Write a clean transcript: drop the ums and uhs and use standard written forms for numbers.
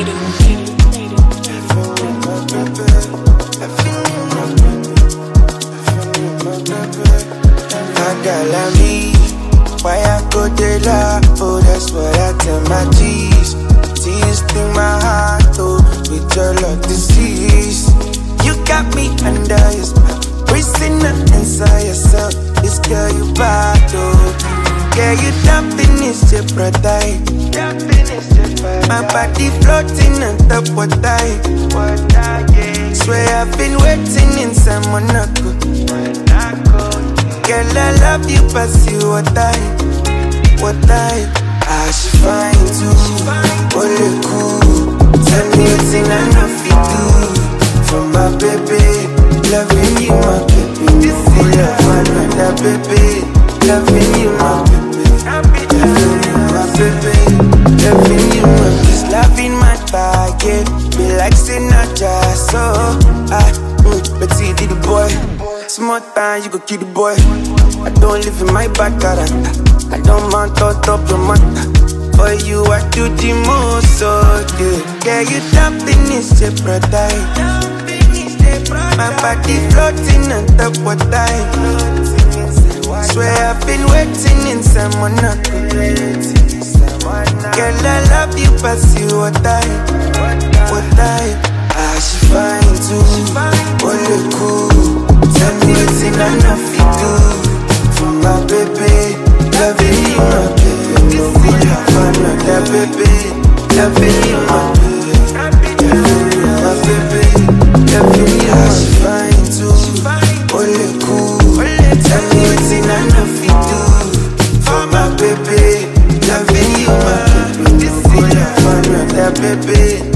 Why I go de la? Oh, that's what I tell my G's. Tears through my heart, oh, with your love disease. You got me under your spell, prisoner inside yourself. This girl you bad, oh. Yeah, you dumping is your brother. My body floating on top what I. Swear I've been waiting inside Monaco. Girl, I love you, pass you what I. Ah, she fine too, only cool. Tell me what's in I know fi do. For my baby, loving you, my baby. Oh, love another baby, loving you, my baby. Loving you, my baby, loving you, my baby. This loving my target, be like Sinatra, so but see the boy. Small time, you go kill the boy. I don't live in my back garden. I don't mount on top your matter. For you, I do the most, so yeah. Yeah, you dumping is your brother. My body floating on top what I. Swear I've been waiting inside Monaco. Girl, I love you, pass you what I. Ah, she fine too, only cool. Tell me what's in enough you do. For my baby, loving you, my baby. Oh, love another baby, loving you, my baby. Loving you, my baby, loving you, my baby. She fine too, only cool. Tell me what's in enough you do. For my baby, loving you, my baby. Oh, love another baby.